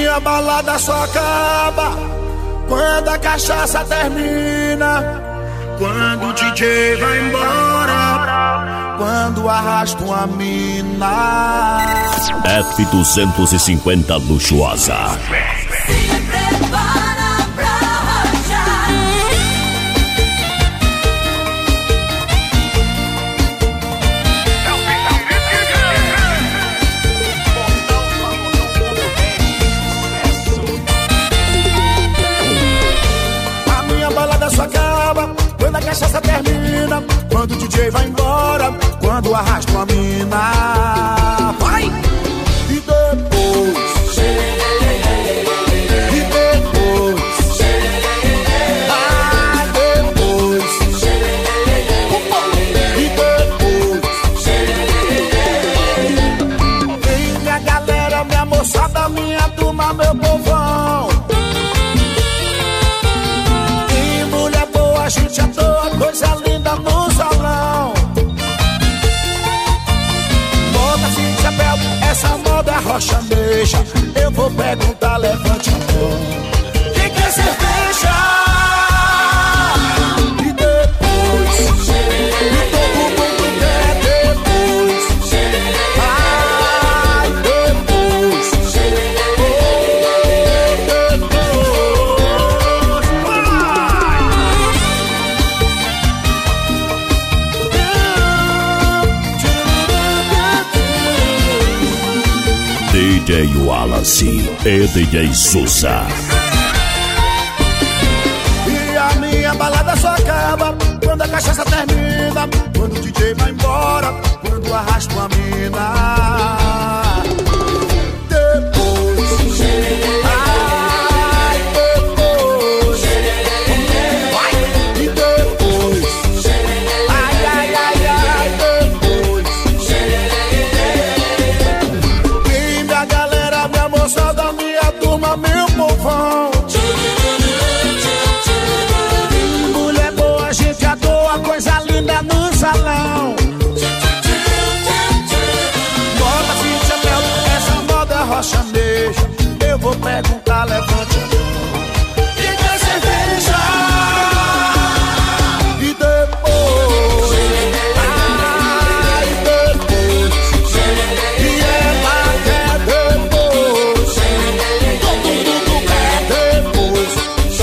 minha balada só acaba quando a cachaça termina, quando o DJ vai embora, quando arrasta uma mina. F250 luxuosa. Se prepara pra rachar. A minha balada só acaba quando a cachaça termina, quando o DJ vai embora, quando arrasta uma mina. Vai! E depois moçada, minha turma, meu povão. E mulher boa, gente à toa, coisa linda no salão. Moda sem chapéu, essa moda é rochaneja. Eu vou perguntar, levante a mão. Quem quer cerveja? E depois, e todo mundo quer depois. Ai, depois. DJ Wallace e DJ Souza. E a minha balada só acaba quando a cachaça termina, quando o DJ vai embora, quando arrasta uma mina. Depois, ai, depois, vai, e depois, ai, ai, ai, ai, depois. E minha galera, minha moçada, minha turma, meu povão. Mulher boa, gente à toa, coisa linda no salão. Moda sem chapéu, essa moda é rochaneja. Eu vou perguntar, levante a mão. Quem quer cerveja? E depois, ai, depois, e ela quer depois, todo mundo quer depois.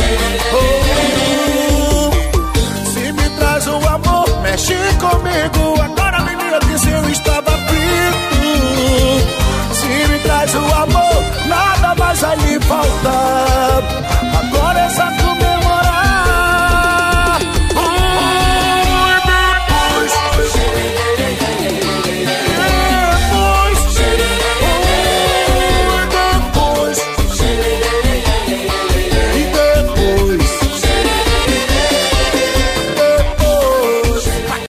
Se me traz o amor, mexe comigo. Agora menina disse eu estava frito. Se me traz o amor,